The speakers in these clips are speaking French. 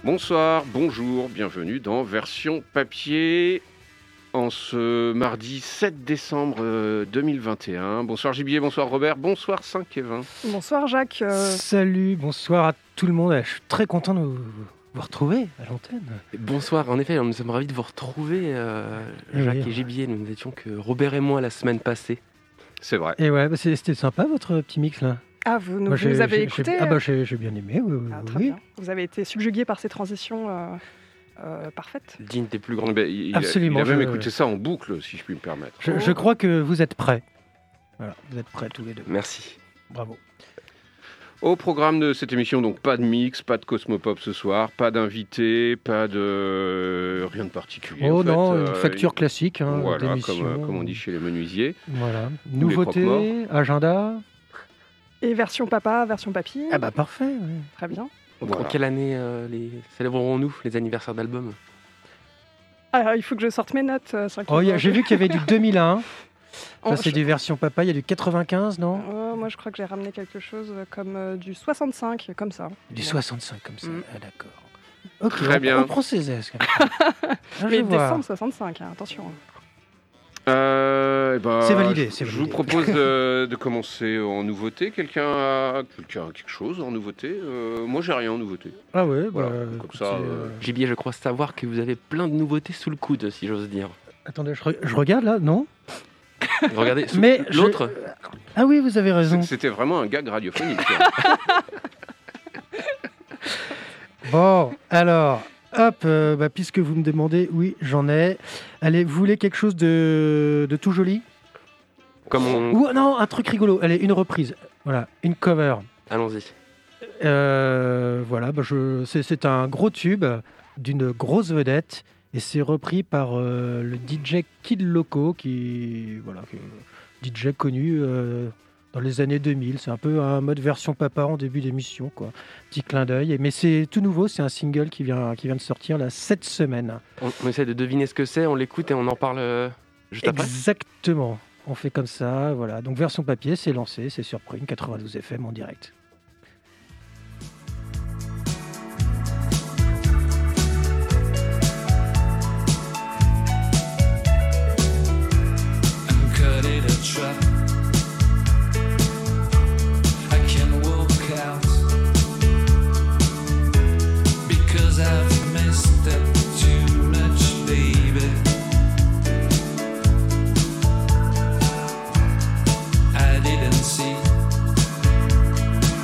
Bonsoir, bonjour, bienvenue dans Version Papier en ce mardi 7 décembre 2021. Bonsoir Gibier, bonsoir Robert, bonsoir Saint-Kévin. Bonsoir Jacques. Salut, bonsoir à tout le monde. Je suis très content de vous retrouver à l'antenne. Bonsoir, en effet, nous sommes ravis de vous retrouver, Jacques et Gibier. Nous n'étions que Robert et moi la semaine passée. C'est vrai. Et ouais, c'était sympa votre petit mix là. Ah, vous avez écouté J'ai bien aimé, oui. Très bien. Vous avez été subjugué par ces transitions parfaites. Digne des plus grands. Absolument. Il a même écouté ça en boucle, si je puis me permettre. Je crois que vous êtes prêts. Voilà, vous êtes prêts tous les deux. Merci. Bravo. Au programme de cette émission, donc pas de mix, pas de Cosmopop ce soir, pas d'invité, pas de rien de particulier. Oh non, une facture classique voilà, d'émission. comme on dit chez les menuisiers. Voilà. Nouveautés, agenda. Et version papa, version papy. Ah bah parfait. Ouais. Très bien. Voilà. En quelle année célébrerons-nous les anniversaires d'albums? Il faut que je sorte mes notes. J'ai vu qu'il y avait du 2001. Ça, c'est du version papa. Il y a du 95, non? Moi, je crois que j'ai ramené quelque chose comme du 65, comme ça. Du 65, comme ça. Ah, d'accord. Ok, très bien. On prend ses aises. Mais décembre 65, attention. C'est validé. Je vous propose de commencer en nouveauté. Quelqu'un a quelque chose en nouveauté? Moi, j'ai rien en nouveauté. Ah ouais, voilà. Comme ça. Gibier, je crois savoir que vous avez plein de nouveautés sous le coude, si j'ose dire. Attendez, je regarde là, non? Regardez, mais l'autre. Ah oui, vous avez raison. C'était vraiment un gag radiophonique. Bon, alors, hop, puisque vous me demandez, oui, j'en ai. Allez, vous voulez quelque chose de tout joli? Ou non, un truc rigolo. Allez, une reprise. Voilà, une cover. Allons-y. Voilà, c'est un gros tube d'une grosse vedette. Et c'est repris par le DJ Kid Loco, qui DJ connu dans les années 2000. C'est un peu un mode version papa en début d'émission, quoi. Petit clin d'œil. Mais c'est tout nouveau, c'est un single qui vient de sortir là, cette semaine. On essaie de deviner ce que c'est, on l'écoute et on en parle juste après. Exactement, on fait comme ça. Voilà. Donc version papier, c'est lancé, c'est sur Prune 92 FM en direct. I can walk out because I've messed up too much, baby. I didn't see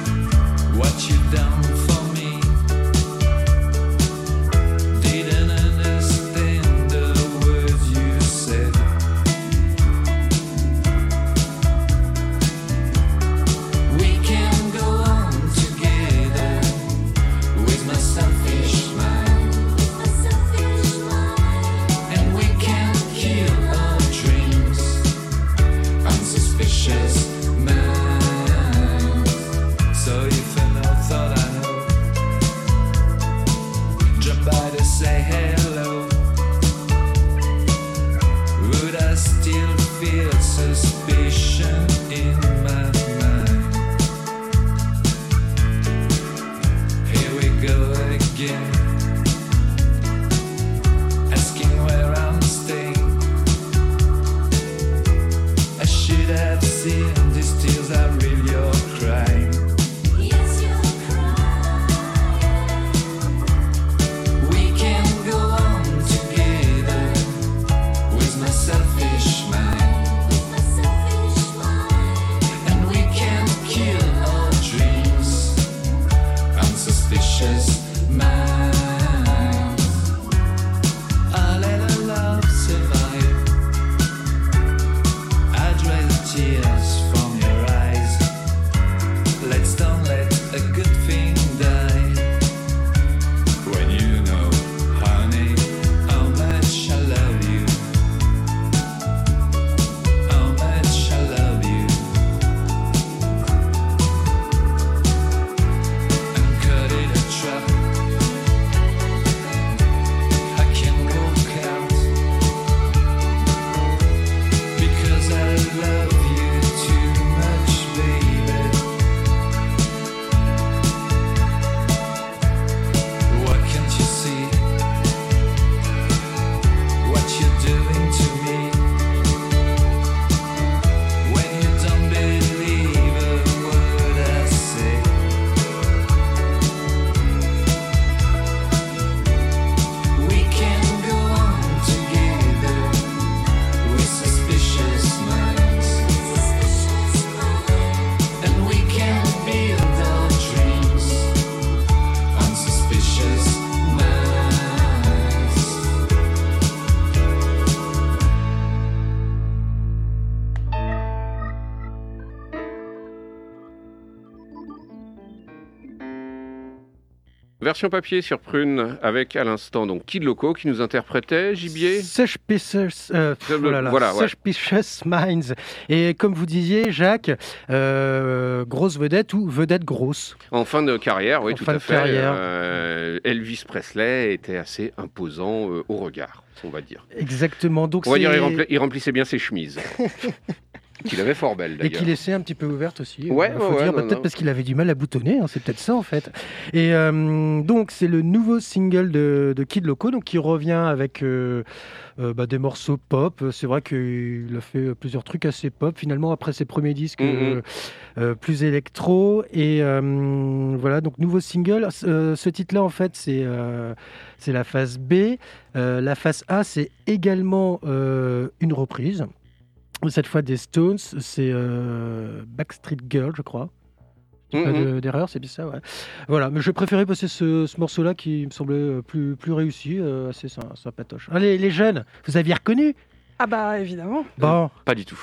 Version papier sur Prune avec à l'instant donc Kid Loco qui nous interprétait Gibier. Suspicious Voilà, ouais. Suspicious Minds. Et comme vous disiez, Jacques, grosse vedette ou vedette grosse. En fin de carrière, oui, En tout fin à de fait. carrière. Elvis Presley était assez imposant au regard, on va dire. Exactement. Donc On va c'est... dire il remplissait bien ses chemises. Qu'il avait fort belle Et d'ailleurs. qu'il laissait un petit peu ouverte aussi. Ouais, faut ouais, dire, non, peut-être non. parce qu'il avait du mal à boutonner, hein, c'est peut-être ça en fait. Et donc c'est le nouveau single de Kid Loco, donc qui revient avec des morceaux pop. C'est vrai qu'il a fait plusieurs trucs assez pop finalement après ses premiers disques plus électro. Et voilà, donc nouveau single. Ce titre-là en fait c'est la phase B. La phase A c'est également une reprise. Cette fois des Stones, c'est Backstreet Girl, je crois. Pas d'erreur, c'est bien ça, ouais. Voilà, mais je préférais passer ce morceau-là qui me semblait plus réussi, assez sympatoche. Allez, les jeunes, vous aviez reconnu? Ah bah évidemment. Bon, Pas du tout.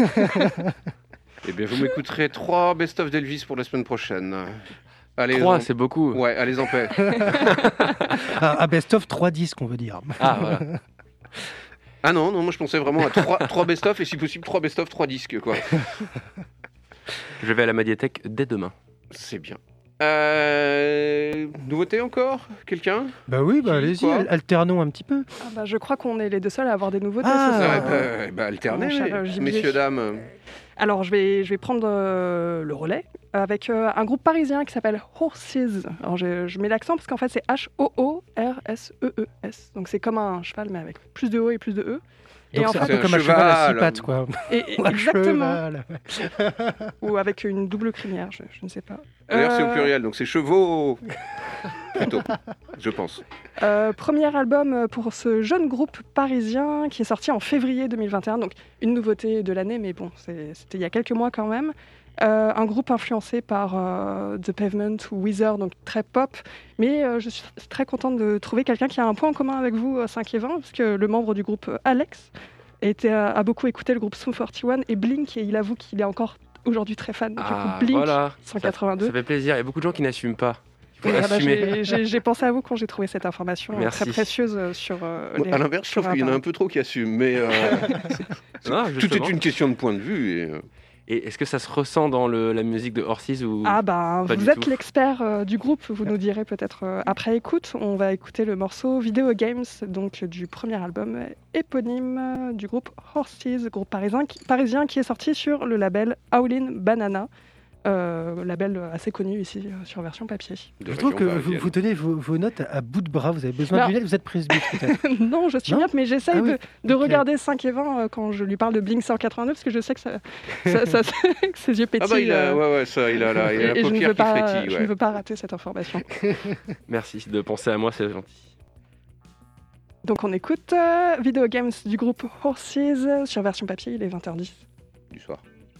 Eh bien, vous m'écouterez 3 best-of d'Elvis pour la semaine prochaine. Allez, 3, c'est beaucoup. Ouais, allez en paix. best-of 3 disques, on veut dire. Ah, voilà. Ah non, moi je pensais vraiment à 3 best-of et si possible 3 best-of, 3 disques, quoi. Je vais à la médiathèque dès demain. C'est bien. Nouveauté encore? Quelqu'un? Bah oui, Qui, allez-y, quoi alternons un petit peu. Ah bah, je crois qu'on est les deux seuls à avoir des nouveautés Ah. ce soir. Alternez, Mon cher Gibier. messieurs, dames. Alors je vais prendre le relais avec un groupe parisien qui s'appelle Horses. Alors je mets l'accent parce qu'en fait c'est H-O-O-R-S-E-E-S. Donc c'est comme un cheval mais avec plus de O et plus de E. Donc Et en c'est fait, un peu un comme un cheval à 6 cheval. pattes, quoi. Ou un exactement. cheval. Ou avec une double crinière, je ne sais pas. D'ailleurs, c'est au pluriel, donc c'est chevaux. Plutôt, je pense. Premier album pour ce jeune groupe parisien qui est sorti en février 2021, donc une nouveauté de l'année, mais bon, c'était il y a quelques mois quand même. Un groupe influencé par The Pavement ou Weezer, donc très pop, mais je suis très contente de trouver quelqu'un qui a un point en commun avec vous, 5 et 20, parce que le membre du groupe Alex a beaucoup écouté le groupe Sum 41 et Blink, et il avoue qu'il est encore aujourd'hui très fan du groupe Blink voilà. 182. Ça fait plaisir. Il y a beaucoup de gens qui n'assument pas. Il faut Ah bah, assumer. j'ai pensé à vous quand j'ai trouvé cette information Merci. très précieuse sur les À l'inverse, je trouve qu'il y en a un peu trop qui assument, mais Non, tout justement. est une question de point de vue. Et est-ce que ça se ressent dans la musique de Horses ou... Ah bah, Pas vous du êtes tout. l'expert du groupe, vous nous direz peut-être après écoute. On va écouter le morceau Video Games, donc du premier album éponyme du groupe Horses, groupe parisien qui est sorti sur le label Howlin' Banana, label assez connu ici sur version papier. Je trouve que vous tenez vos notes à bout de bras, vous avez besoin de Non. lunettes, vous êtes presbyte peut-être. Non, je suis Non bien, mais j'essaye Ah oui, de ok. regarder 5 et 20 quand je lui parle de Blink 182, parce que je sais que, que ses yeux pétillent. Ah bah il a la et je ne paupière veux qui pas, frétille. je Ouais. ne veux pas rater cette information. Merci de penser à moi, c'est gentil. Donc on écoute Video Games du groupe Horses sur version papier, il est 20h10. Du soir.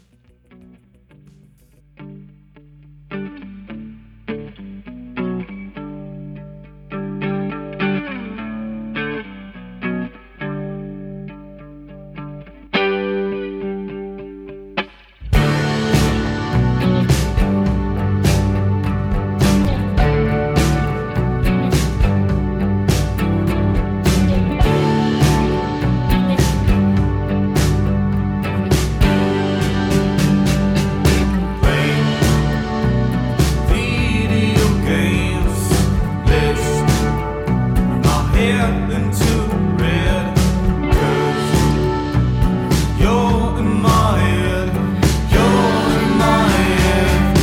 Video games list my head into red, 'cause you're in my head, you're in my head.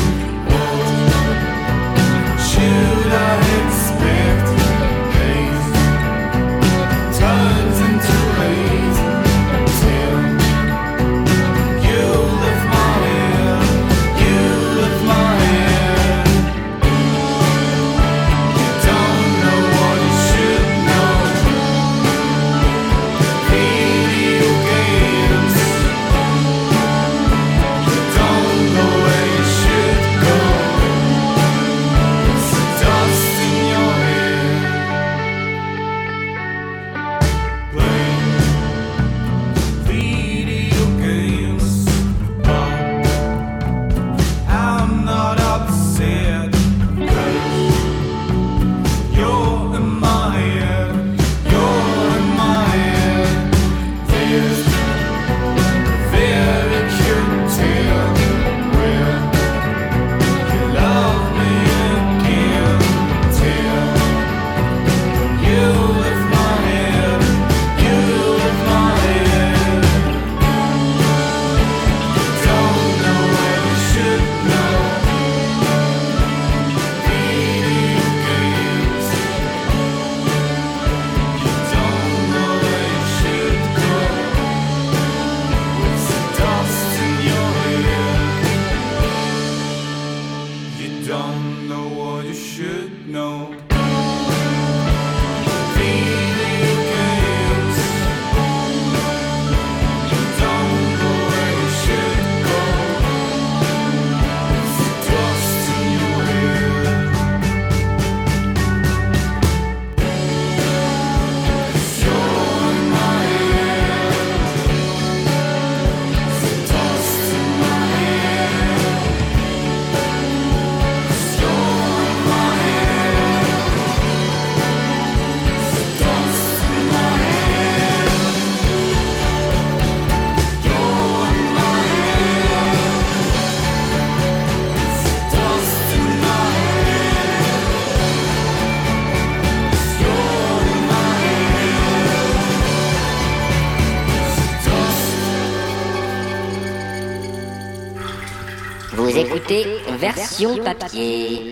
What should I expect? Haze turns into haze till you lift my head, you lift my head. You don't know what you should know. écoutez Version Papier.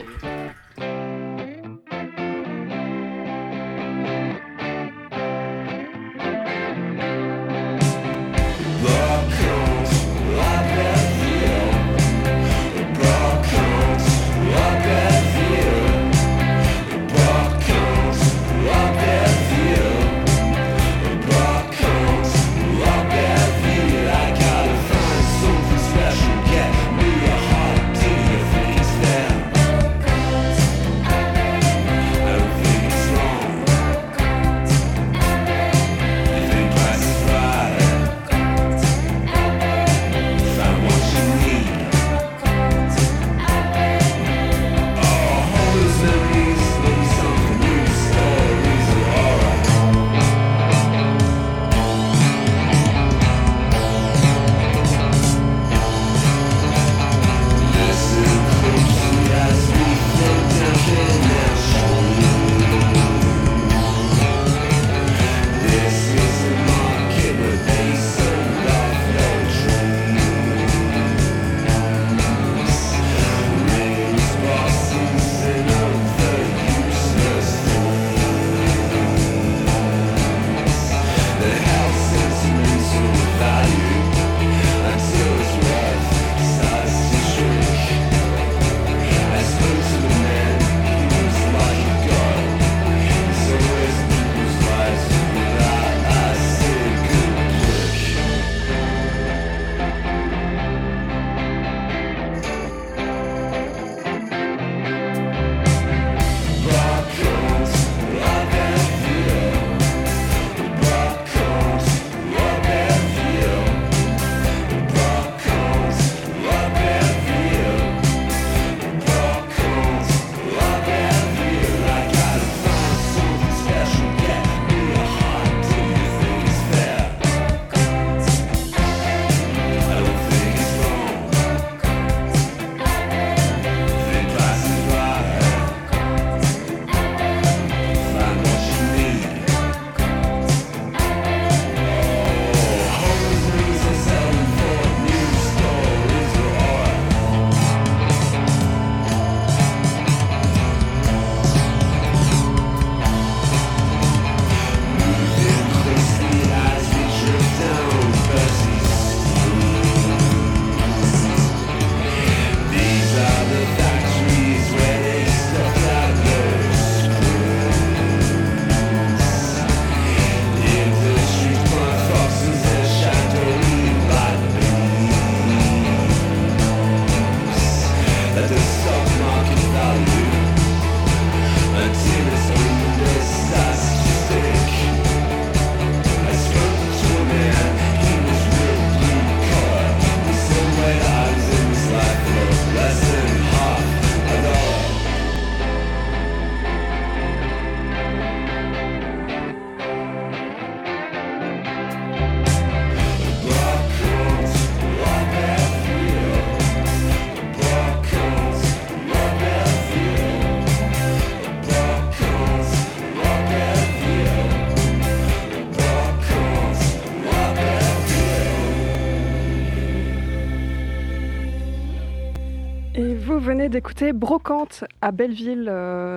Vous venez d'écouter Brocante à Belleville,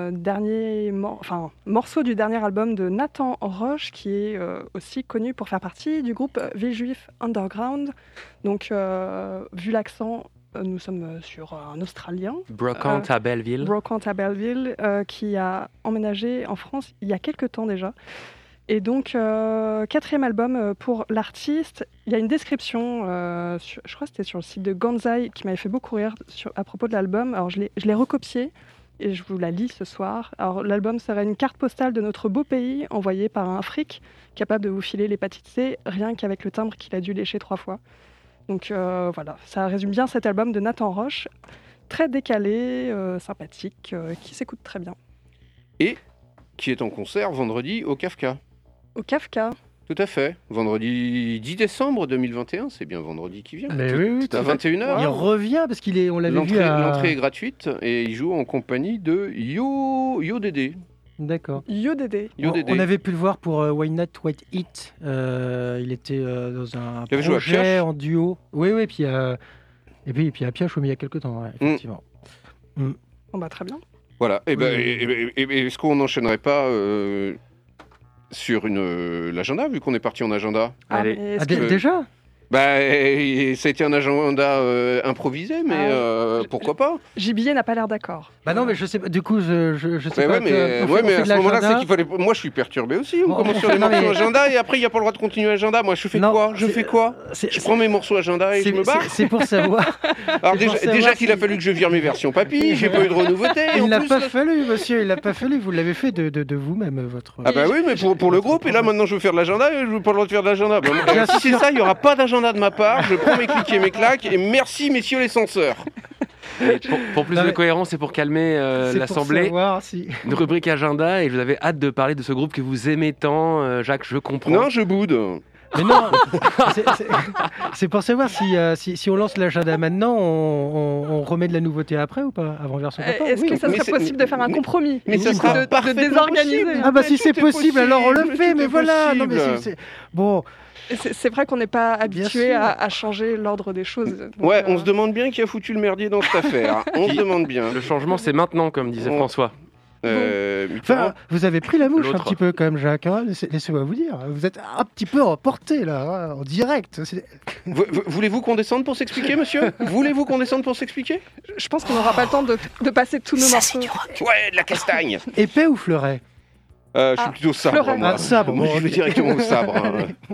morceau du dernier album de Nathan Roche, qui est aussi connu pour faire partie du groupe Villejuif Underground. Donc, vu l'accent, nous sommes sur un Australien. Brocante à Belleville. Brocante à Belleville, qui a emménagé en France il y a quelques temps déjà. Et donc, quatrième album pour l'artiste. Il y a une description, je crois que c'était sur le site de Ganzai, qui m'avait fait beaucoup rire à propos de l'album. Alors, je l'ai recopié et je vous la lis ce soir. Alors, l'album serait une carte postale de notre beau pays, envoyée par un fric capable de vous filer l'hépatite C, rien qu'avec le timbre qu'il a dû lécher 3 fois. Donc voilà, ça résume bien cet album de Nathan Roche. Très décalé, sympathique, qui s'écoute très bien. Et qui est en concert vendredi au Kafka. Au Kafka. Tout à fait. Vendredi 10 décembre 2021, c'est bien vendredi qui vient. Mais oui, à 21h. Il revient parce on l'avait vu L'entrée est gratuite et il joue en compagnie de Yo Dédé. D'accord. Yo Dédé. On avait pu le voir pour Why Not White Heat. Il était dans un Il avait joué à projet Pioche. en duo. Oui, puis Et puis à Pioche, il y a quelques temps, ouais, effectivement. Bon, bah, très bien. Voilà. Et Oui. est-ce qu'on n'enchaînerait pas sur l'agenda, vu qu'on est parti en agenda? Allez. Mais est-ce Ah, que- déjà Bah, ça a été un agenda improvisé, mais pourquoi pas? Gibier n'a pas l'air d'accord. Bah non, mais je sais pas. Du coup, je sais Mais pas. mais à ce moment-là, c'est qu'il fallait. Moi, je suis perturbé aussi. On Bon, commence sur les non, morceaux mais- agenda et après, il n'y a pas le droit de continuer l'agenda. Moi, je fais Non, quoi? Je c'est- fais quoi? Je prends mes morceaux agenda et je me barre. C'est pour savoir. Alors, c'est pour déjà savoir qu'il a si- fallu que je vire mes versions papy, j'ai pas eu de renouveauté. Et Il en n'a plus, pas là- fallu, monsieur. Il n'a pas fallu. Vous l'avez fait de vous-même, votre. Ah bah oui, mais pour le groupe, et là maintenant je veux faire de l'agenda et je veux pas le droit de faire de l'agenda. Bah, Bien si c'est sûr. ça, il n'y aura pas d'agenda de ma part, je prends mes clics et mes claques, et merci messieurs les censeurs. Et pour plus Non, de mais- cohérence et pour calmer C'est pour l'Assemblée, savoir si. une rubrique agenda, et vous avez hâte de parler de ce groupe que vous aimez tant. Jacques, je comprends. Non, je boude. Mais non, c'est pour savoir si on lance l'agenda maintenant, on remet de la nouveauté après ou pas, avant version papa. Est-ce Oui. que ça Mais serait c'est- possible de faire un mais- compromis mais ça Du coup, sera de parfaitement désorganiser possible. Ah bah Mais si c'est tout est possible, alors on le possible, fait, tout mais est voilà. Non mais possible. bon. C'est vrai qu'on n'est pas habitué sûr. à changer l'ordre des choses. Donc, Ouais, on se demande bien qui a foutu le merdier dans cette affaire. On se demande bien. Le changement, c'est maintenant, comme disait On- François. Mitterrand. Enfin, vous avez pris la mouche un L'autre. petit peu quand même, Jacques. Hein. Laissez-moi vous dire. Vous êtes un petit peu emporté là, hein, en direct. Voulez-vous qu'on descende pour s'expliquer, monsieur? Voulez-vous qu'on descende pour s'expliquer? je pense qu'on n'aura pas le temps de passer tous nos morceaux. Ouais, de la castagne. Épais ou fleuret? Je suis Ah, plutôt sabre, Florent. moi. Ah, sabre, Moi, bon, je vais on est- directement au sabre. hein.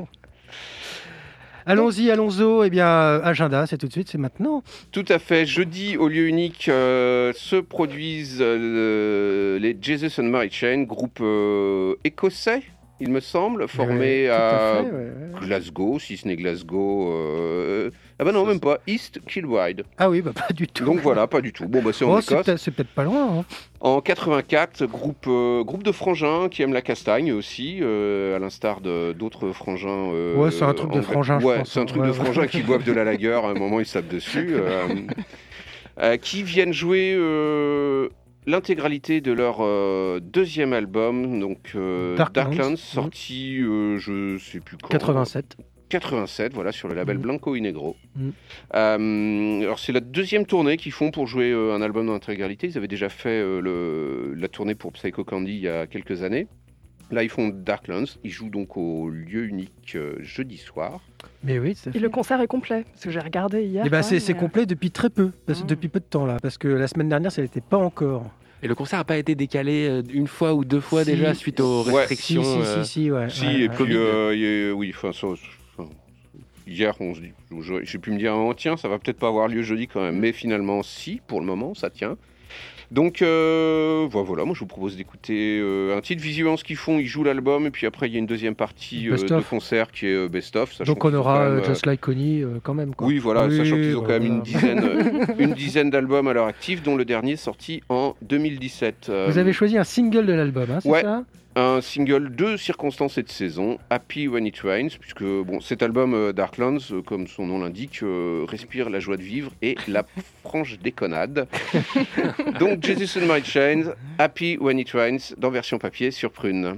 Allons-y. Eh bien, agenda, c'est tout de suite, c'est maintenant. Tout à fait. Jeudi, au lieu unique, se produisent les Jesus and Mary Chain, groupe écossais, il me semble, formé Ouais, tout à fait, ouais. Glasgow, si ce n'est Glasgow. Ah bah non, même pas. East Kilbride. Ah oui, bah pas du tout. Donc voilà, pas du tout. Bon, bah c'est en Oh, Écosse. c'est peut-être pas loin. Hein. En 84, groupe de frangins qui aiment la castagne aussi, à l'instar d'autres frangins. Ouais, c'est un truc de anglais. frangins, je Ouais, pense. c'est un truc Ouais, de ouais. frangins qui boivent de la lager, à un moment ils sapent dessus. Qui viennent jouer l'intégralité de leur deuxième album, donc Darklands, sorti je sais plus quand. 87. 87, voilà, sur le label Blanco y Negro. Mm. Alors c'est la deuxième tournée qu'ils font pour jouer un album en intégralité. Ils avaient déjà fait la tournée pour Psycho Candy il y a quelques années. Là, ils font Darklands. Ils jouent donc au lieu unique jeudi soir. Mais oui, ça Et le concert est complet, parce que j'ai regardé hier. Eh ben, quand même, c'est mais, complet depuis très peu, depuis peu de temps là, parce que la semaine dernière, ça n'était pas encore. Et le concert n'a pas été décalé une fois ou deux fois Si. déjà suite aux Ouais. restrictions. Si, ouais. Si, ouais, et ouais. puis, oui, enfin, hier, on se dit, j'ai pu me dire, oh, tiens, ça va peut-être pas avoir lieu jeudi quand même. Mais finalement, si, pour le moment, ça tient. Donc, voilà, moi je vous propose d'écouter un titre. Visiblement, ce qu'ils font, ils jouent l'album, et puis après, il y a une deuxième partie Best de of. concert qui est best-of. sachant Donc on qu'ils ont aura quand même, Just Like Connie quand même. Quoi. Oui, voilà, Oui, sachant qu'ils ont quand même voilà. une dizaine d'albums à leur actif, dont le dernier sorti en 2017. Vous avez choisi un single de l'album, hein, c'est ouais. ça? Un single de circonstances et de saison, Happy When It Rains, puisque bon, cet album Darklands, comme son nom l'indique, respire la joie de vivre et la franche déconnade. Donc Jesus and Mary Chain, Happy When It Rains, dans version papier sur Prune.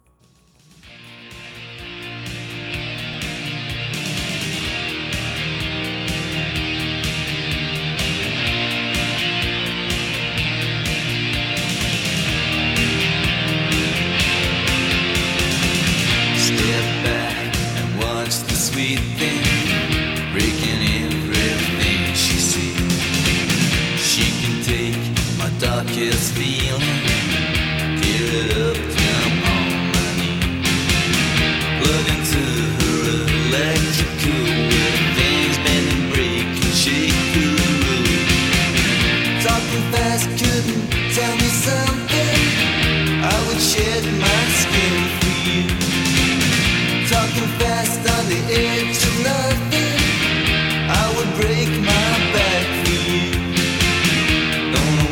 Step back and watch the sweet thing breaking everything she sees. She can take my darkest feeling, tear it up, jump on my knee. Plug into her electrical where things bend and break and shake through the road. Talking fast couldn't tell me something. I would shed my skin for you. Talking fast on the edge of nothing, I would break my back for you. Don't know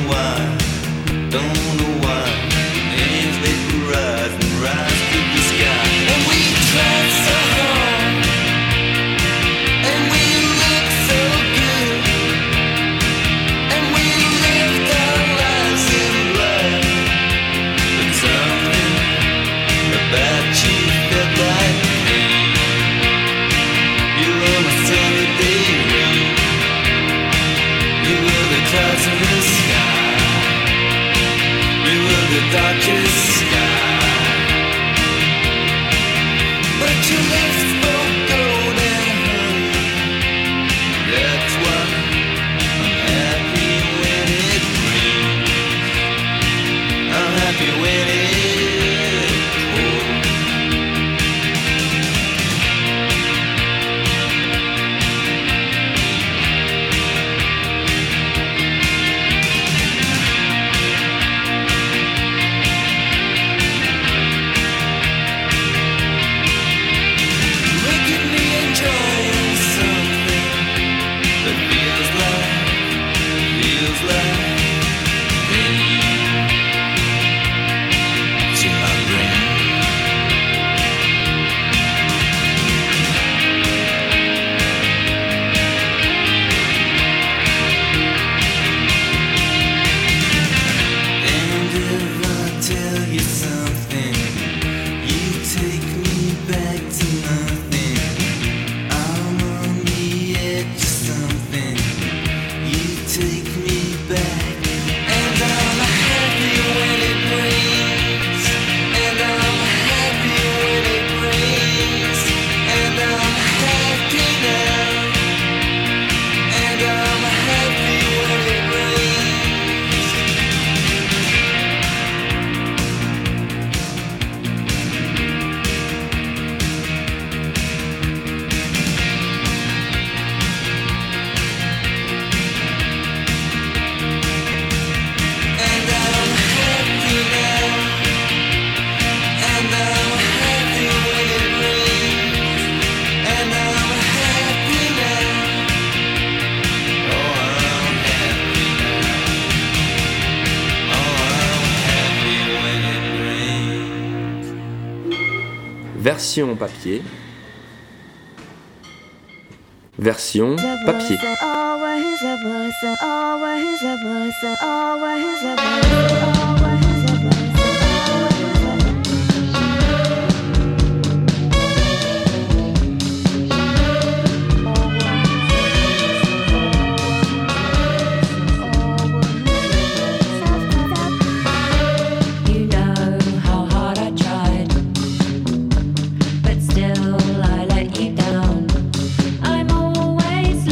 why, hands vaporize and rise to the sky. And we tried so hard, and we looked so good, and we lived our lives in black. But something about you felt like you were my sunny day rain. Version papier. Version papier.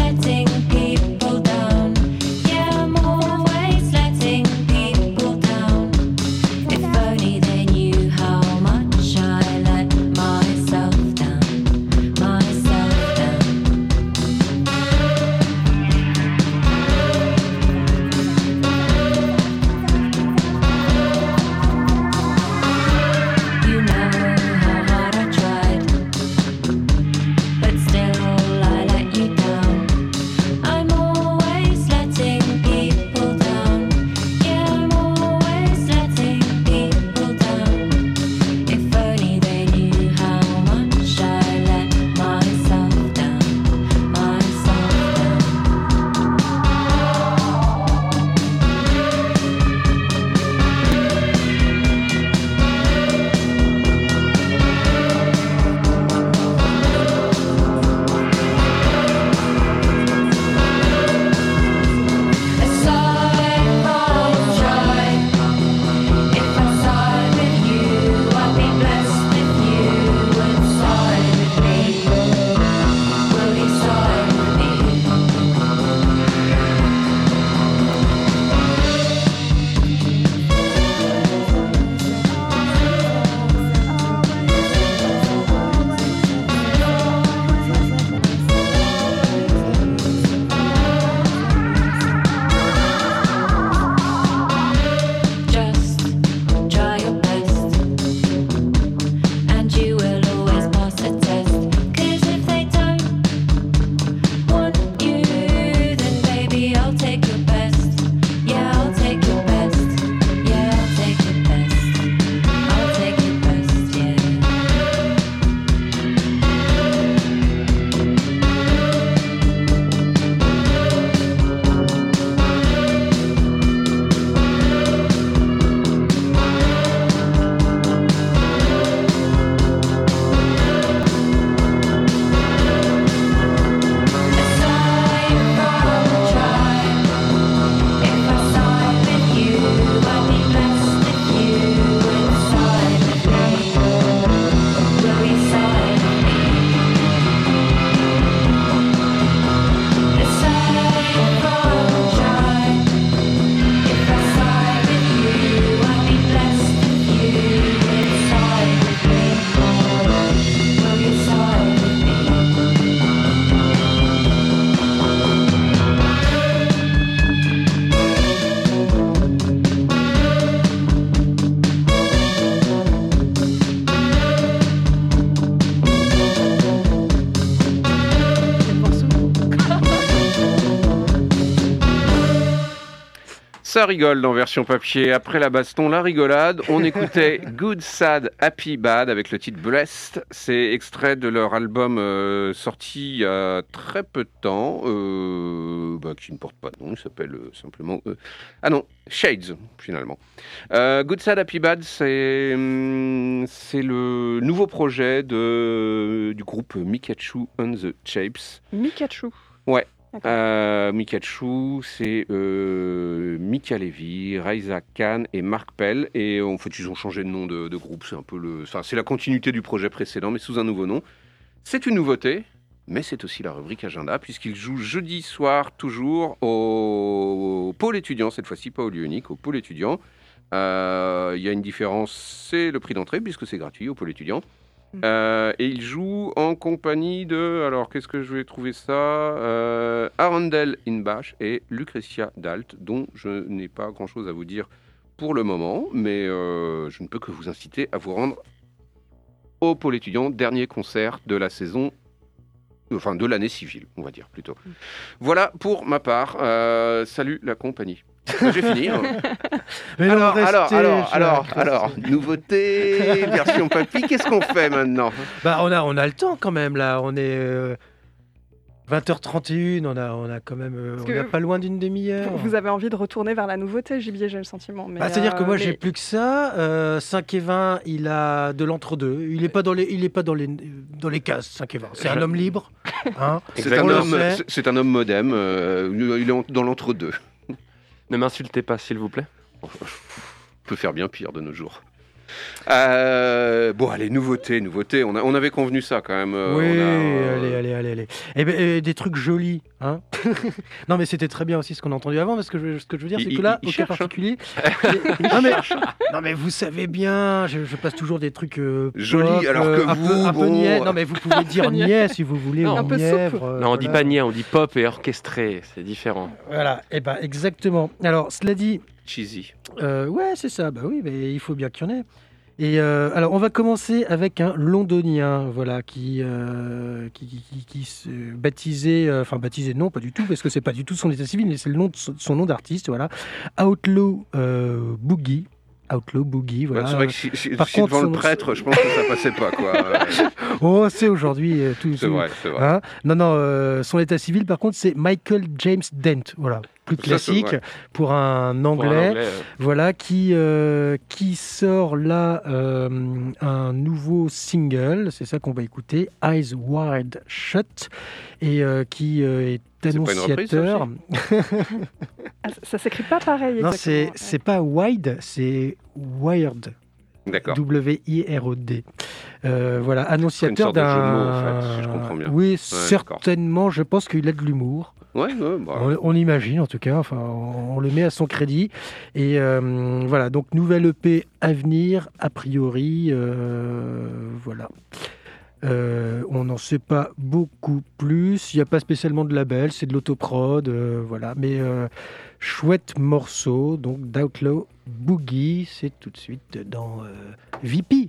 Down. Ça rigole dans version papier. Après la baston, la rigolade, on écoutait Good, Sad, Happy, Bad avec le titre Blessed. C'est extrait de leur album sorti il y a très peu de temps, qui ne porte pas de nom, il s'appelle simplement... Shades, finalement. Good, Sad, Happy, Bad, c'est le nouveau projet du groupe Mikachu and the Shapes. Mikachu. Ouais. Mikachu, c'est Mika Levy, Raisa Khan et Mark Pell. Et en fait, ils ont changé de nom de groupe. C'est un peu c'est la continuité du projet précédent, mais sous un nouveau nom. C'est une nouveauté, mais c'est aussi la rubrique agenda, puisqu'ils jouent jeudi soir, toujours, au pôle étudiant, cette fois-ci, pas au lieu unique, au pôle étudiant. Il y a une différence, c'est le prix d'entrée, puisque c'est gratuit au pôle étudiant. Et il joue en compagnie de, alors qu'est-ce que je vais trouver ça, Arundel Inbash et Lucretia Dalt, dont je n'ai pas grand-chose à vous dire pour le moment, mais je ne peux que vous inciter à vous rendre au pôle étudiant, dernier concert de la saison, enfin de l'année civile, on va dire plutôt. Voilà pour ma part. Salut la compagnie. J'ai fini. Hein. Alors, nouveauté, version papy, qu'est-ce qu'on fait maintenant ? On a le temps quand même là, on est 20h31, on a quand même, on n'est pas loin d'une demi-heure. Vous avez envie de retourner vers la nouveauté, Gibier, j'ai le sentiment. Mais c'est-à-dire que moi j'ai plus que ça. 5 et 20, il a de l'entre-deux. Il n'est pas dans les cases. 5 et 20. C'est un homme libre. Hein. C'est un homme modem. Il est dans l'entre-deux. Ne m'insultez pas, s'il vous plaît. On peut faire bien pire de nos jours. Allez, nouveauté. On avait convenu ça quand même. Allez. Des trucs jolis, hein. Non, mais c'était très bien aussi ce qu'on a entendu avant, parce que ce que je veux dire, c'est que là, au cas particulier... non, mais vous savez bien, je passe toujours des trucs jolis, alors que un peu niais. Non, mais vous pouvez dire niais si vous voulez, un peu mièvre. Non, on dit pas niais, on dit pop et orchestré, c'est différent. Voilà, exactement. Alors, cela dit... Cheesy. Ouais, c'est ça. Bah oui, mais il faut bien qu'il y en ait. Et alors, on va commencer avec un Londonien, voilà, qui se baptisé, baptisé non, pas du tout, parce que c'est pas du tout son état civil, mais c'est le nom de son nom d'artiste, voilà. Outlaw Boogie. Voilà. C'est vrai que si devant le prêtre, je pense que ça passait pas, quoi. C'est aujourd'hui tout. C'est vrai. Hein, non, son état civil, par contre, c'est Michael James Dent, voilà, plus classique pour un Anglais, voilà, qui sort là un nouveau single, c'est ça qu'on va écouter, Eyes Wide Shut, et qui est annonciateur. Ça s'écrit pas pareil. Non, c'est pas wide, c'est wired. D'accord. W-I-R-O-D. Voilà, annonciateur d'un jeu de mots, d'un. en fait, si je comprends bien. Oui, certainement. Je pense qu'il a de l'humour. On imagine en tout cas. Enfin, on le met à son crédit. Et voilà. Donc nouvelle EP à venir, a priori. Voilà. On n'en sait pas beaucoup plus. Il n'y a pas spécialement de label, c'est de l'autoprod, voilà. Mais chouette morceau, donc d'Outlaw Boogie, c'est tout de suite dans VP.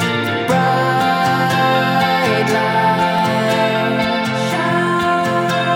Bright light shine.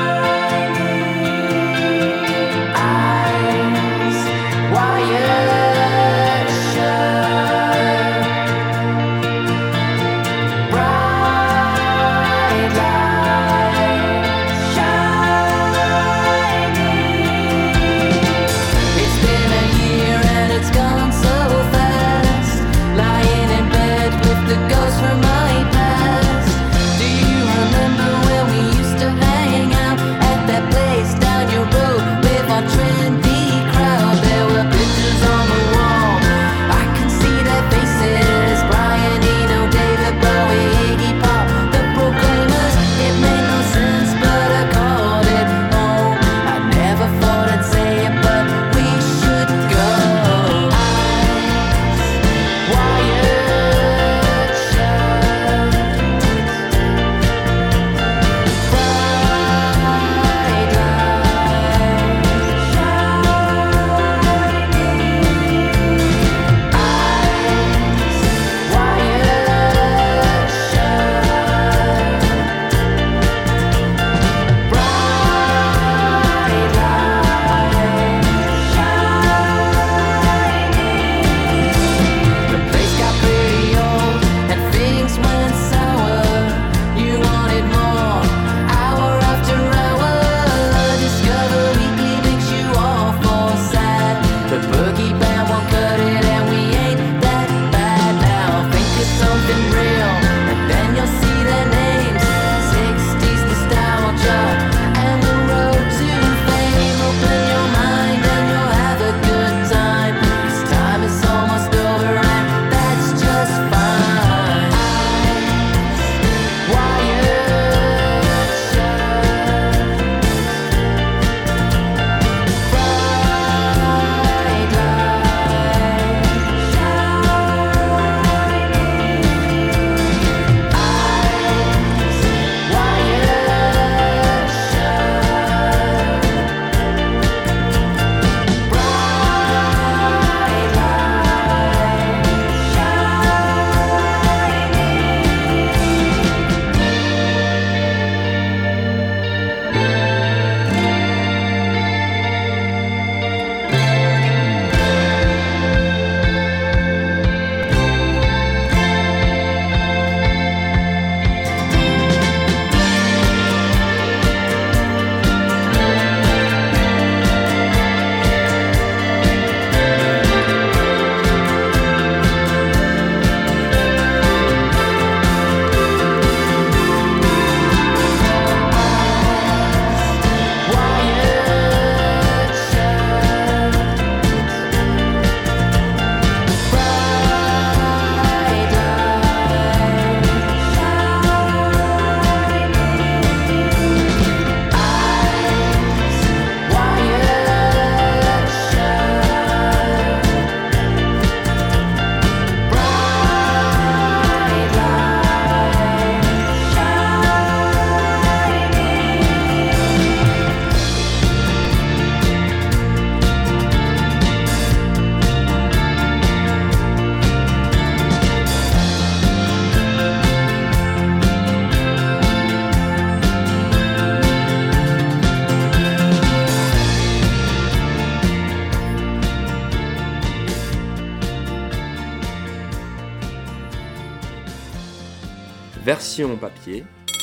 Version papier.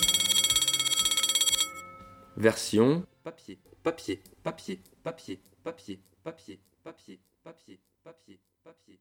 Version papier. Papier. Papier. Papier. Papier. Papier. Papier. Papier. Papier. Papier.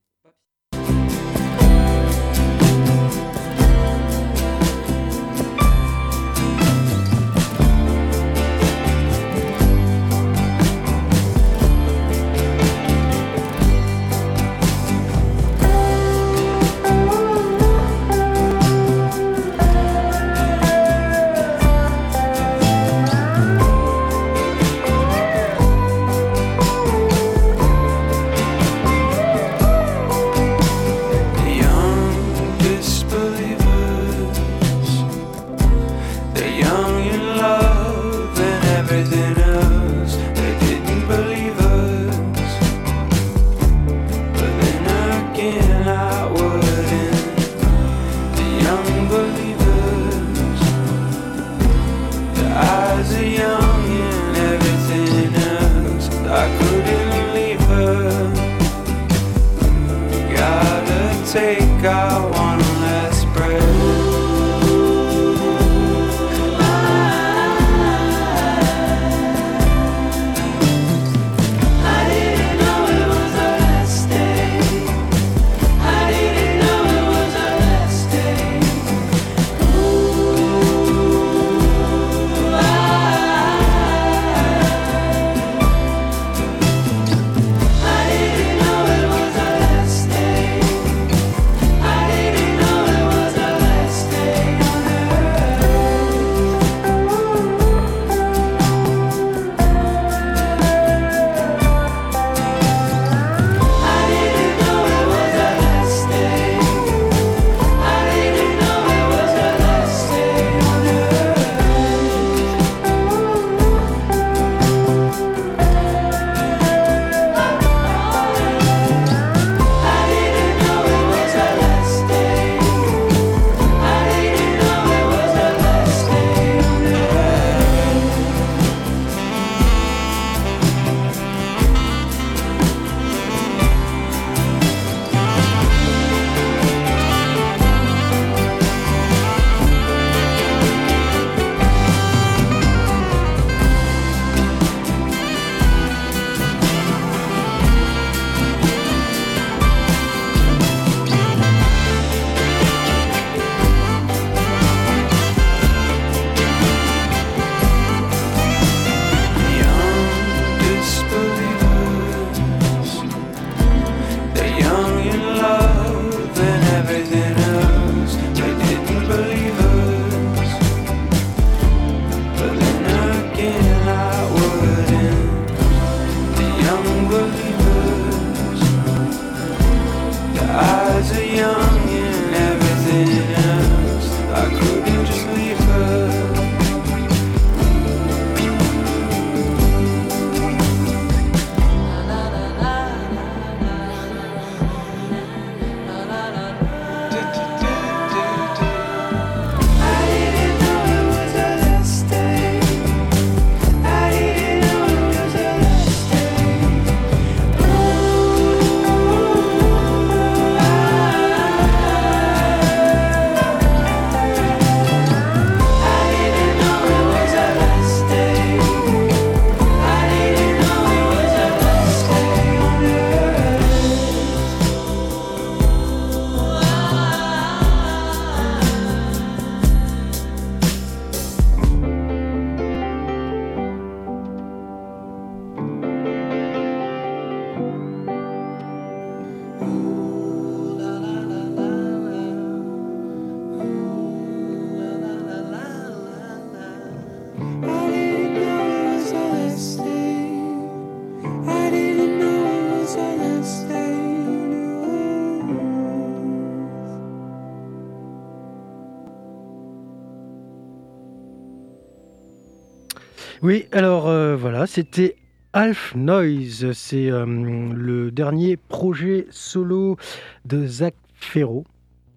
Oui, alors voilà, c'était Half Noise, c'est le dernier projet solo de Zach Ferro.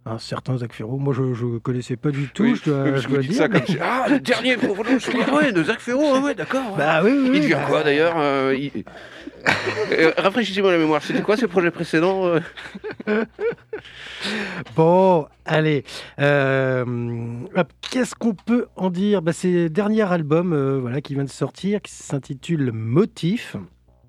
un certain Zach Ferro. Moi, je ne connaissais pas du tout, Oui, je dois vous le dites dire. ça comme si... Ah, le dernier de Zach Ferro, ouais, d'accord. Bah oui, oui. Il devient quoi d'ailleurs Rafraîchissez-moi la mémoire, c'était quoi ce projet précédent Bon, allez. Qu'est-ce qu'on peut en dire? C'est le dernier album qui vient de sortir, qui s'intitule Motif.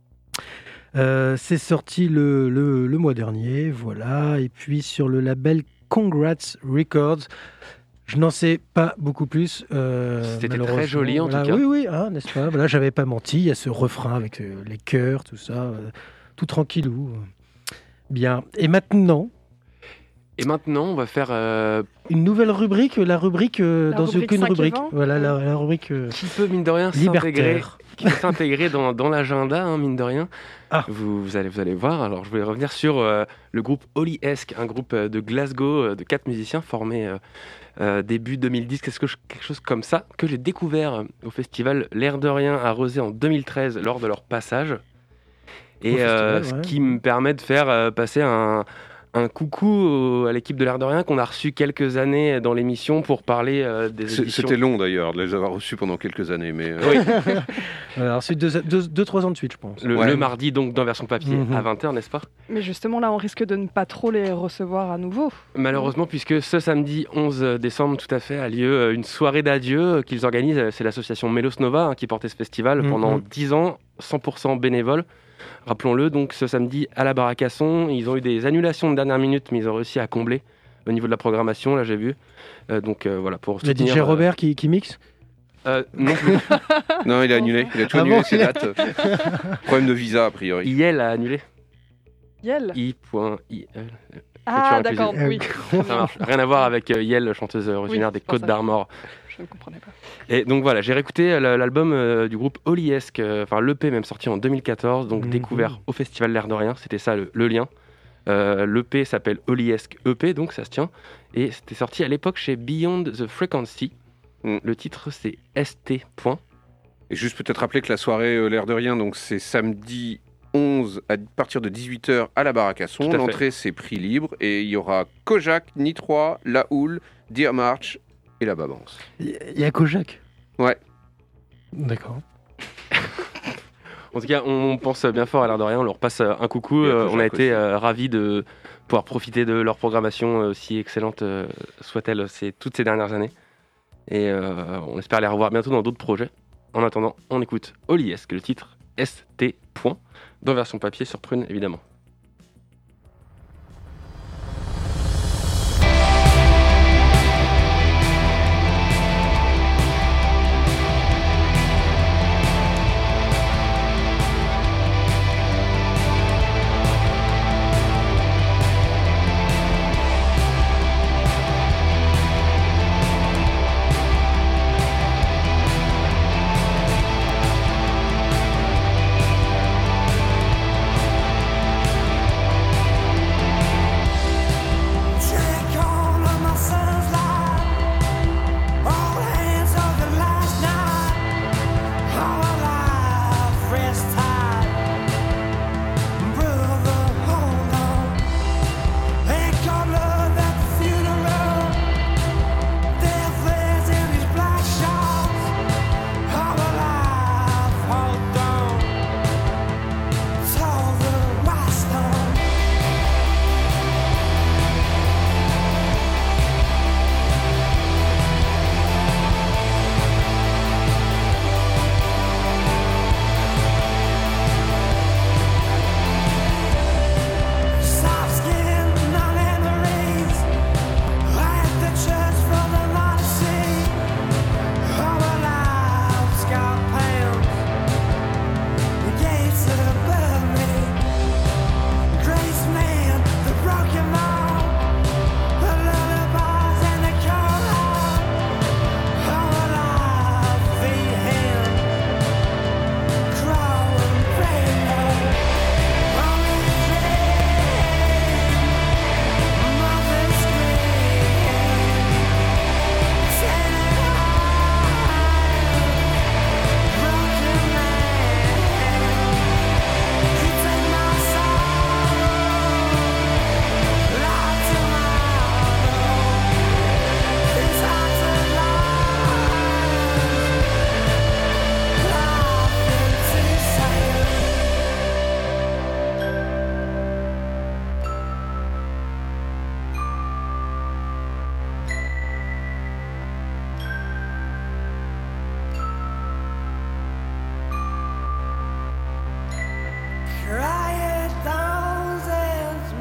C'est sorti le mois dernier, voilà. Et puis sur le label Congrats Records. Je n'en sais pas beaucoup plus. C'était très joli en tout cas. Oui, n'est-ce pas? Voilà, j'avais pas menti. Il y a ce refrain avec les chœurs, tout ça, tout tranquillou. Bien. Et maintenant, on va faire une nouvelle rubrique, la rubrique dans rubrique aucune 5 rubrique. et 20. Voilà, la rubrique qui peut mine de rien s'intégrer dans l'agenda, hein, mine de rien. Ah. Vous allez voir. Alors je vais revenir sur le groupe Holly-esque, un groupe de Glasgow de 4 musiciens formés début 2010, quelque chose comme ça, que j'ai découvert au festival L'air de rien à Rezé en 2013 lors de leur passage. Et ce qui me permet de faire passer un coucou à l'équipe de L'Air de Rien qu'on a reçu quelques années dans l'émission pour parler des éditions. C'était long d'ailleurs de les avoir reçus pendant quelques années. Mais Oui. On a reçu 2-3 ans de suite, je pense. Le mardi, donc, dans version papier, à 20h, n'est-ce pas? Mais justement, là, on risque de ne pas trop les recevoir à nouveau. Malheureusement, puisque ce samedi 11 décembre, tout à fait, a lieu une soirée d'adieu qu'ils organisent. C'est l'association Melos Nova qui portait ce festival pendant 10 ans, 100% bénévole. Rappelons-le, donc ce samedi à la Baracasson, ils ont eu des annulations de dernière minute, mais ils ont réussi à combler au niveau de la programmation, là j'ai vu. Voilà, pour le DJ Robert qui mixe non plus. Non, il a annulé, il a tout annulé ses dates. Problème de visa a priori. Yel a annulé. Yel I.I.L. Ah d'accord, oui. Ça marche. Rien à voir avec Yel, chanteuse originaire des Côtes d'Armor. Je ne comprenais pas. Et donc voilà, j'ai réécouté l'album du groupe Holly-esque, l'EP même sorti en 2014, donc découvert au festival L'Air de Rien, c'était ça le lien. L'EP s'appelle Holly-esque EP, donc ça se tient, et c'était sorti à l'époque chez Beyond the Frequency. Le titre c'est ST. Et juste peut-être rappeler que la soirée L'Air de Rien, donc c'est samedi 11 à partir de 18h à la Baracasson. L'entrée c'est prix libre et il y aura Kojak, Ni3, La Houle, Dear March et la Babance. Il y a Kojak? Ouais. D'accord. En tout cas, on pense bien fort à L'Air de Rien, on leur passe un coucou. On a été ravis de pouvoir profiter de leur programmation aussi excellente soit-elle toutes ces dernières années. Et on espère les revoir bientôt dans d'autres projets. En attendant, on écoute Holly-esque, le titre ST. Dans version papier sur Prune, évidemment.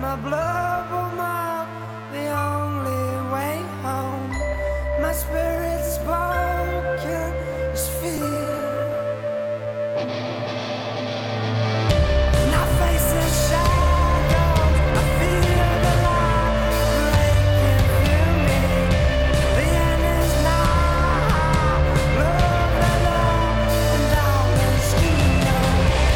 my blood will melt the only way home. My spirit's broken is fear. And I face the shadows, I feel the light breaking through me. The end is nigh, love and love, and all is kingdom.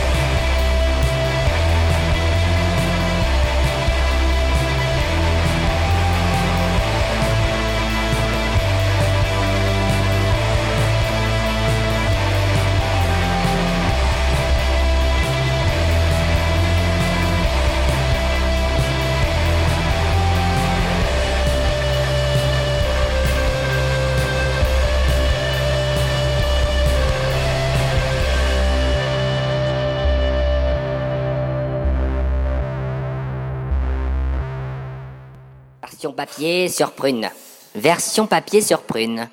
Version papier sur prune. Version papier sur prune.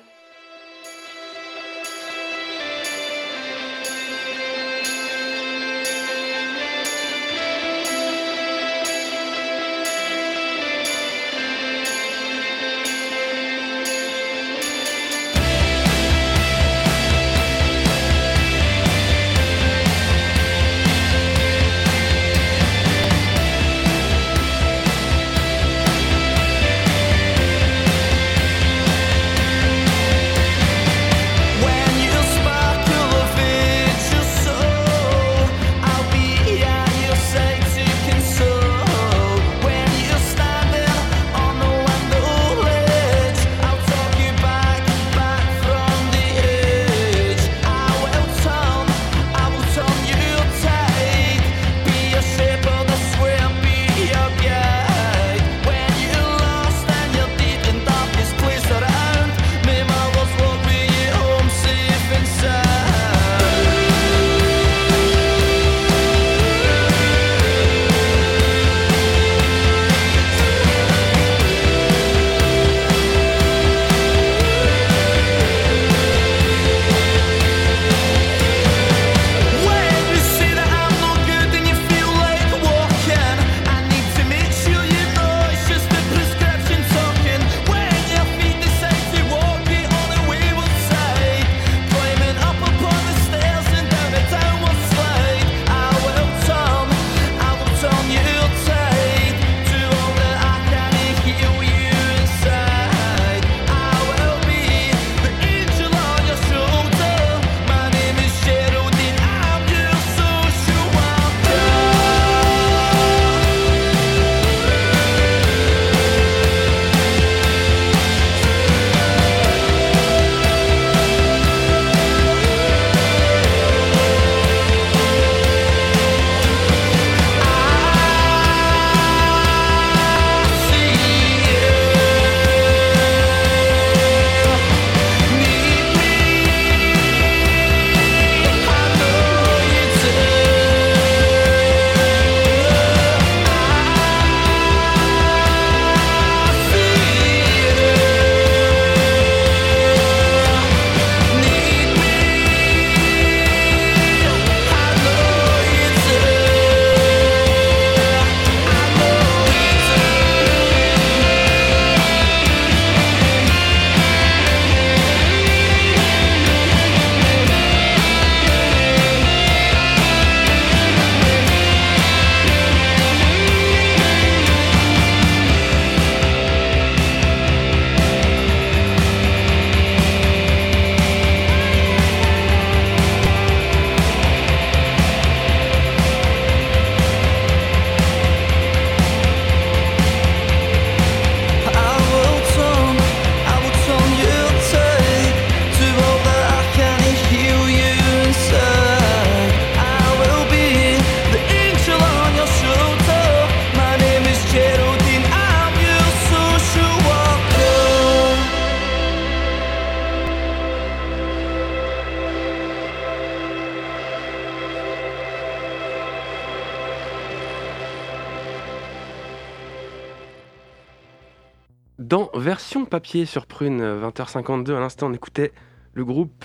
Dans version papier sur Prune, 20h52, à l'instant, on écoutait le groupe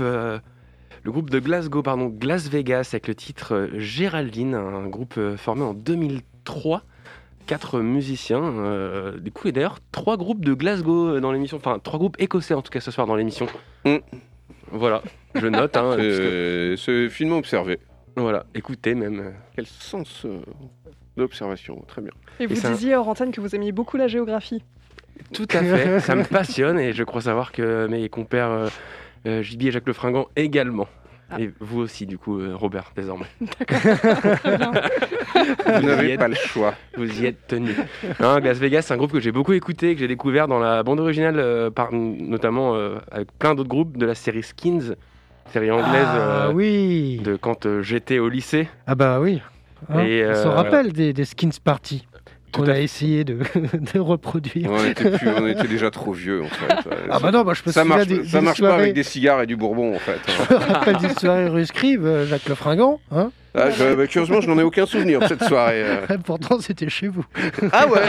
de Glasgow, Las Vegas, avec le titre Géraldine, un groupe formé en 2003. 4 musiciens, du coup, et d'ailleurs 3 groupes de Glasgow dans l'émission, enfin 3 groupes écossais en tout cas ce soir dans l'émission. Voilà, je note. Hein, C'est finement observé. Voilà, écoutez même. Quel sens d'observation, très bien. Et vous c'est un- disiez hors antenne que vous aimiez beaucoup la géographie. Tout à fait, ça me passionne et je crois savoir que mes compères JB et Jacques Lefringant également. Ah. Et vous aussi, du coup, Robert, désormais. Très bien. Vous y n'avez êtes- pas le choix. Vous y êtes tenu. Non, Las Vegas, c'est un groupe que j'ai beaucoup écouté, que j'ai découvert dans la bande originale, notamment avec plein d'autres groupes de la série Skins, série anglaise oui. de quand j'étais au lycée. Ah bah oui. Hein, Et, on se rappelle des skins party Tout qu'on à a fait. essayé de reproduire. On était déjà trop vieux en fait. Ah bah non, moi je me ça souviens marche, des ça marche pas soirées- avec des cigares et du bourbon en fait. Je me rappelle des soirées rue Scribe, Jacques Lefringant. Hein. Curieusement, je n'en ai aucun souvenir de cette soirée. Pourtant, c'était chez vous. Ah ouais.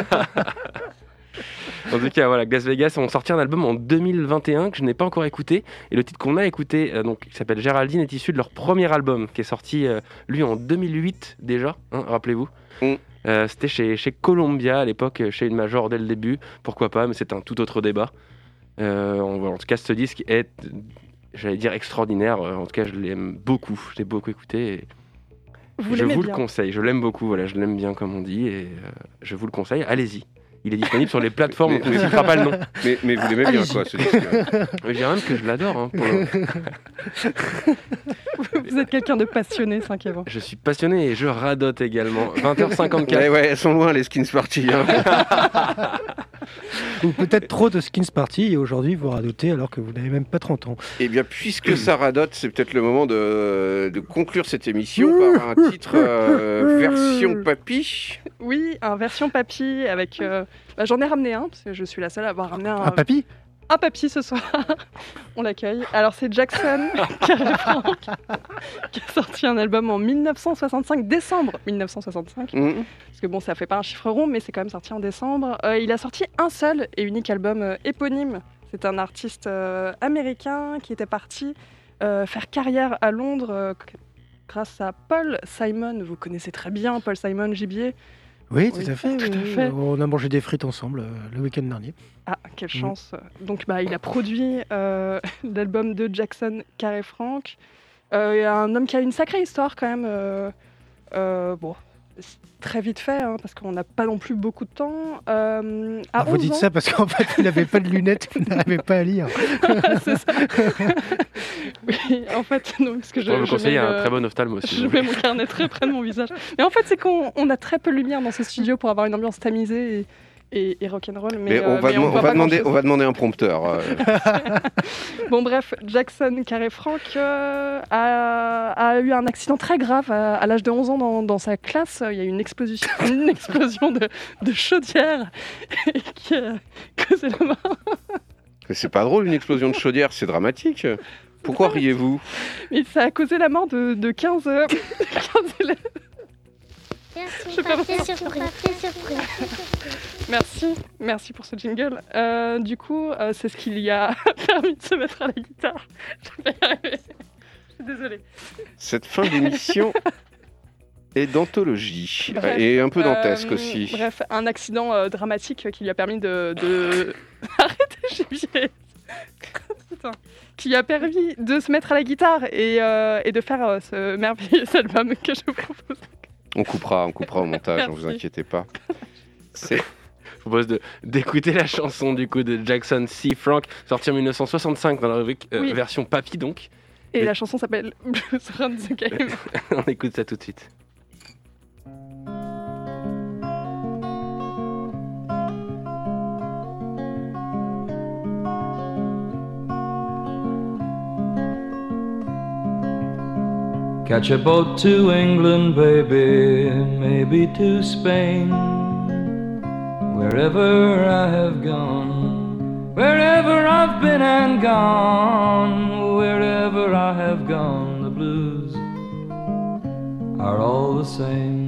En tout cas, voilà, Las Vegas ont sorti un album en 2021 que je n'ai pas encore écouté. Et le titre qu'on a écouté, donc, qui s'appelle Géraldine, est issu de leur premier album, qui est sorti, lui, en 2008 déjà, hein, rappelez-vous. C'était chez Columbia à l'époque, chez une major dès le début. Pourquoi pas, mais c'est un tout autre débat. En tout cas, ce disque est, j'allais dire, extraordinaire. En tout cas, je l'aime beaucoup. Je l'ai beaucoup écouté. Et Vous je l'aimez vous bien. le conseille. Je l'aime beaucoup. Voilà, je l'aime bien, comme on dit. Et je vous le conseille. Allez-y. Il est disponible sur les plateformes, Mais- donc on ne citera pas le nom. Mais vous l'aimez bien Allez-y. quoi ce disque. Je dirais même que je l'adore. Hein, pour le- Vous êtes quelqu'un de passionné, 5 Evan. Je suis passionné et je radote également. 20h54. Ouais, elles sont loin les skins party. Hein. Ou peut-être trop de skins party et aujourd'hui vous radotez alors que vous n'avez même pas 30 ans. Eh bien, puisque ça radote, c'est peut-être le moment de conclure cette émission par un titre version papy. Oui, un version papy avec. J'en ai ramené un, parce que je suis la seule à avoir ramené Un papy un papy ce soir. On l'accueille. Alors, c'est Jackson Carey-Frank qui a sorti un album en 1965, décembre 1965. Parce que bon, ça fait pas un chiffre rond, mais c'est quand même sorti en décembre. Il a sorti un seul et unique album éponyme. C'est un artiste américain qui était parti faire carrière à Londres grâce à Paul Simon. Vous connaissez très bien Paul Simon, Gibier. Oui, Oui, tout à fait. tout à oui. fait. On a mangé des frites ensemble le week-end dernier. Ah, quelle chance. Donc, il a produit l'album de Jackson Carey-Frank. Il y a un homme qui a une sacrée histoire quand même. Bon, c'est très vite fait, hein, parce qu'on n'a pas non plus beaucoup de temps. À Vous 11 dites ans, ça parce qu'en fait, vous n'avez pas de lunettes, vous n'arrivez pas à lire. c'est ça. Oui, en fait, non, parce que Je peux vous conseiller mets un le- très bon ophtalmo aussi. Je mets mon carnet très près de mon visage. Mais en fait, c'est qu'on a très peu de lumière dans ce studio pour avoir une ambiance tamisée et rock'n'roll. Mais on va voit pas demander, grand-chose. on va demander un prompteur. Bon bref, Jackson Carey-Frank a eu un accident très grave à l'âge de 11 ans dans sa classe. Il y a eu une explosion de chaudière qui a causé la mort. Mais c'est pas drôle une explosion de chaudière, c'est dramatique. Pourquoi riez-vous? Et ça a causé la mort de 15 élèves. Je perds Merci pour ce jingle. Du coup, c'est ce qui lui a permis de se mettre à la guitare. Je vais y arriver. Je suis désolée. Cette fin d'émission est d'anthologie Bref, et un peu dantesque aussi. Bref, un accident dramatique qui lui a permis de... Arrêtez, Gibier. Putain. Qui lui a permis de se mettre à la guitare et de faire ce merveilleux album que je vous propose. On coupera au montage, ne vous Merci. inquiétez pas. C'est Je vous propose d'écouter la chanson du coup de Jackson C. Frank, sortie en 1965 dans la rubrique Oui. version papy donc. Et la chanson s'appelle Blues Run the Game. On écoute ça tout de suite. Catch a boat to England, baby, maybe to Spain. Wherever I have gone, wherever I've been and gone, wherever I have gone, the blues are all the same.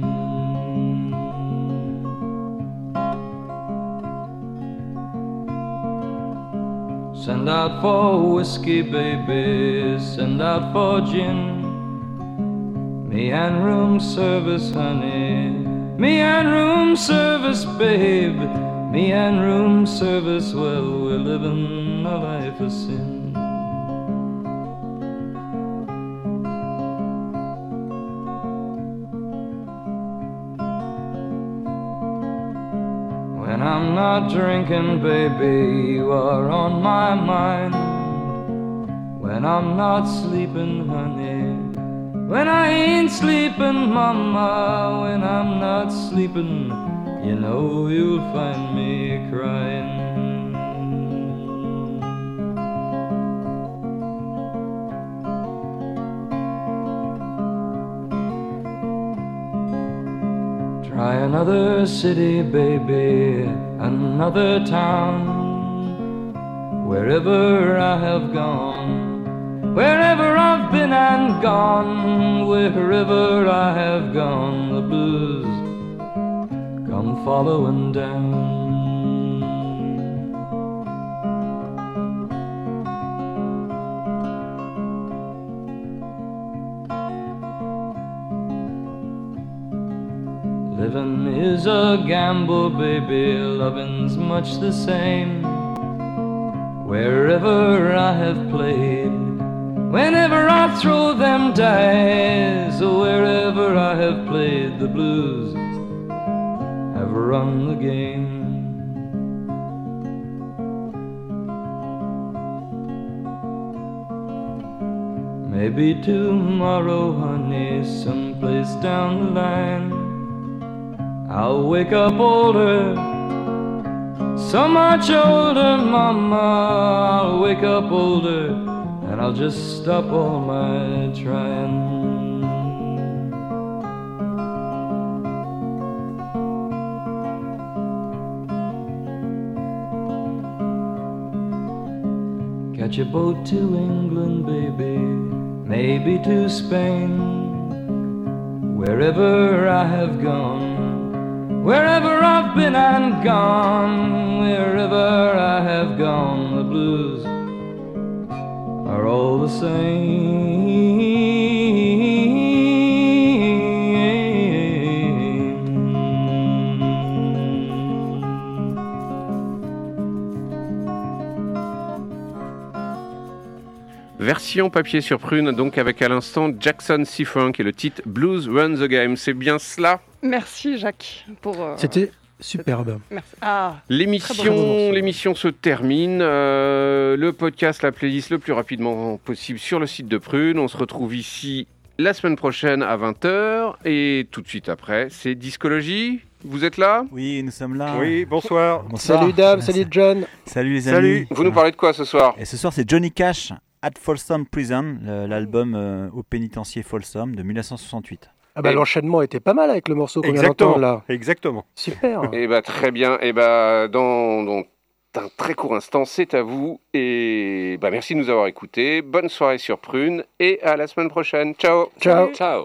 Send out for whiskey, baby, send out for gin. Me and room service, honey, Me and room service, babe. Me and room service, well, we're living a life of sin. When I'm not drinking, baby, you are on my mind. When I'm not sleeping, honey. When I ain't sleeping, mama. When I'm not sleeping, you know you'll find me crying. Try another city, baby, another town. Wherever I have gone, wherever I've been and gone, wherever I have gone, the blues come following down. Living is a gamble, baby, loving's much the same. Wherever I have played, whenever I throw them dice, wherever I have played, the blues have run the game. Maybe tomorrow, honey, someplace down the line, I'll wake up older, so much older, mama. I'll wake up older, and I'll just stop all my trying. Catch a boat to England, baby, maybe to Spain. Wherever I have gone, wherever I've been and gone, wherever I have gone, the blues are all the Version papier sur prune, donc avec à l'instant Jackson C-Funk et le titre Blues Run the Game. C'est bien cela? Merci Jacques pour. C'était superbe. Merci. Ah, L'émission se termine. Le podcast, la playlist le plus rapidement possible sur le site de Prune. On se retrouve ici la semaine prochaine à 20h. Et tout de suite après, c'est Discologie. Vous êtes là? Oui, nous sommes là. Oui, bonsoir. Salut Dame, salut John. Salut les amis. Salut. Vous nous parlez de quoi ce soir? Et ce soir, c'est Johnny Cash, At Folsom Prison, l'album au pénitencier Folsom de 1968. Ah bah, l'enchaînement était pas mal avec le morceau qu'on vient d'entendre là. Exactement. Super. Et bah très bien. Et bah dans un très court instant, c'est à vous. Et bah merci de nous avoir écoutés. Bonne soirée sur Prune et à la semaine prochaine. Ciao. Ciao. Ciao.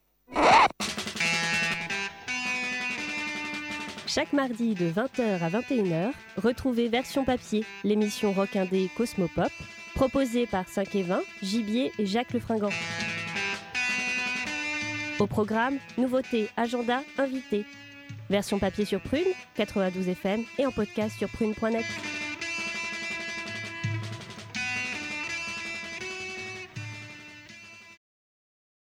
Chaque mardi de 20h à 21h, retrouvez Version Papier, l'émission rock indé Cosmopop, proposée par 5 et 20, Gibier et Jacques Lefringant. Au programme, nouveautés, agenda, invités. Version papier sur Prune, 92 FM et en podcast sur prune.net.